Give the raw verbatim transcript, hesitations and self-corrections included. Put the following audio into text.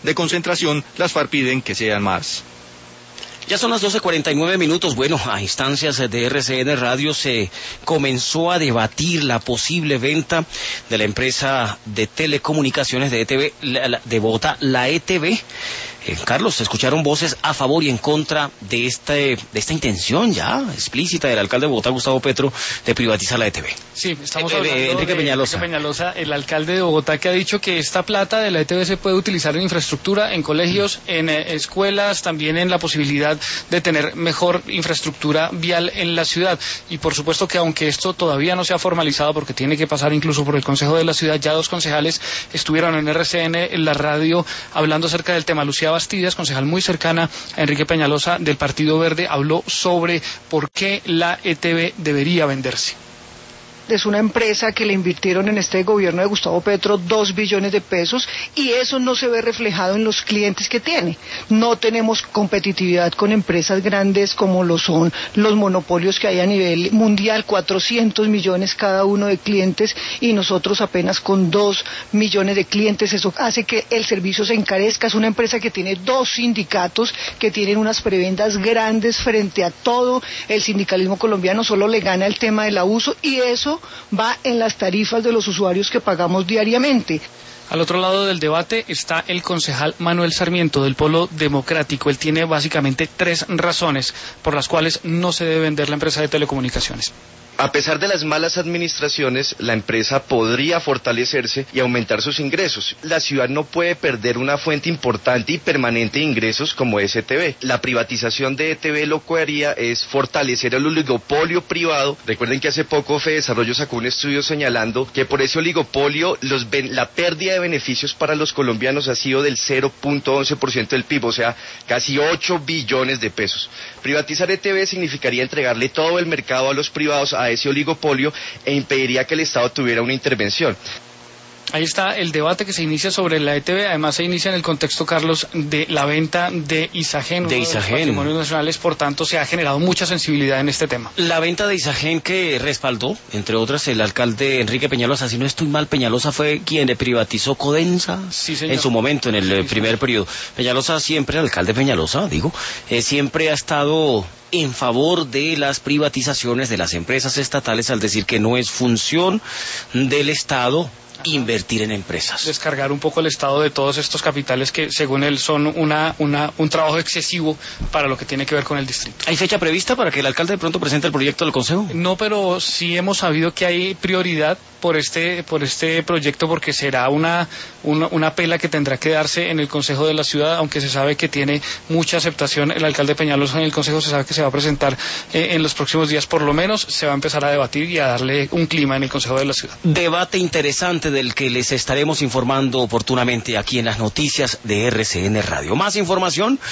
de concentración, las FARC piden que sean más. Ya son las doce cuarenta y nueve minutos. Bueno, a instancias de R C N Radio se comenzó a debatir la posible venta de la empresa de telecomunicaciones de E T V, de Bogotá, la E T V. Eh, Carlos, se escucharon voces a favor y en contra de este de esta intención ya explícita del alcalde de Bogotá, Gustavo Petro, de privatizar la E T V. Sí, estamos eh, hablando eh, Enrique de Peñalosa. Enrique Peñalosa, el alcalde de Bogotá, que ha dicho que esta plata de la E T V se puede utilizar en infraestructura, en colegios, en eh, escuelas, también en la posibilidad de tener mejor infraestructura vial en la ciudad. Y por supuesto que aunque esto todavía no se ha formalizado, porque tiene que pasar incluso por el Consejo de la Ciudad, ya dos concejales estuvieron en R C N, en la radio, hablando acerca del tema. Lucía Bastidas, concejal muy cercana a Enrique Peñalosa del Partido Verde, habló sobre por qué la E T V debería venderse. Es una empresa que le invirtieron en este gobierno de Gustavo Petro dos billones de pesos y eso no se ve reflejado en los clientes que tiene. No tenemos competitividad con empresas grandes como lo son los monopolios que hay a nivel mundial, cuatrocientos millones cada uno de clientes y nosotros apenas con dos millones de clientes. Eso hace que el servicio se encarezca. Es una empresa que tiene dos sindicatos que tienen unas prebendas grandes frente a todo el sindicalismo colombiano. Solo le gana el tema del abuso y eso va en las tarifas de los usuarios que pagamos diariamente. Al otro lado del debate está el concejal Manuel Sarmiento del Polo Democrático. Él tiene básicamente tres razones por las cuales no se debe vender la empresa de telecomunicaciones. A pesar de las malas administraciones, la empresa podría fortalecerse y aumentar sus ingresos. La ciudad no puede perder una fuente importante y permanente de ingresos como es E T V. La privatización de E T V lo que haría es fortalecer el oligopolio privado. Recuerden que hace poco Fedesarrollo sacó un estudio señalando que por ese oligopolio los la pérdida de beneficios para los colombianos ha sido del cero punto once por ciento del P I B, o sea, casi ocho billones de pesos. Privatizar E T V significaría entregarle todo el mercado a los privados, a ese oligopolio, e impediría que el Estado tuviera una intervención. Ahí está el debate que se inicia sobre la E T V. Además se inicia en el contexto, Carlos, de la venta de Isagen, de uno Isagen. de los patrimonios nacionales. Por tanto, se ha generado mucha sensibilidad en este tema. La venta de Isagen que respaldó, entre otras, el alcalde Enrique Peñalosa. Si no estoy mal, Peñalosa fue quien le privatizó Codensa, sí, señor, en su momento, en el sí, primer señor. periodo. Peñalosa siempre, el alcalde Peñalosa, digo, eh, siempre ha estado en favor de las privatizaciones de las empresas estatales, al decir que no es función del Estado invertir en empresas. Descargar un poco el Estado de todos estos capitales que, según él, son una, una, un trabajo excesivo para lo que tiene que ver con el distrito. ¿Hay fecha prevista para que el alcalde de pronto presente el proyecto del Consejo? No, pero sí hemos sabido que hay prioridad por este por este proyecto, porque será una, una, una pela que tendrá que darse en el Consejo de la Ciudad, aunque se sabe que tiene mucha aceptación el alcalde Peñalosa en el Consejo. Se sabe que se va a presentar eh, en los próximos días, por lo menos se va a empezar a debatir y a darle un clima en el Consejo de la Ciudad. Debate interesante del que les estaremos informando oportunamente aquí en las noticias de R C N Radio. Más información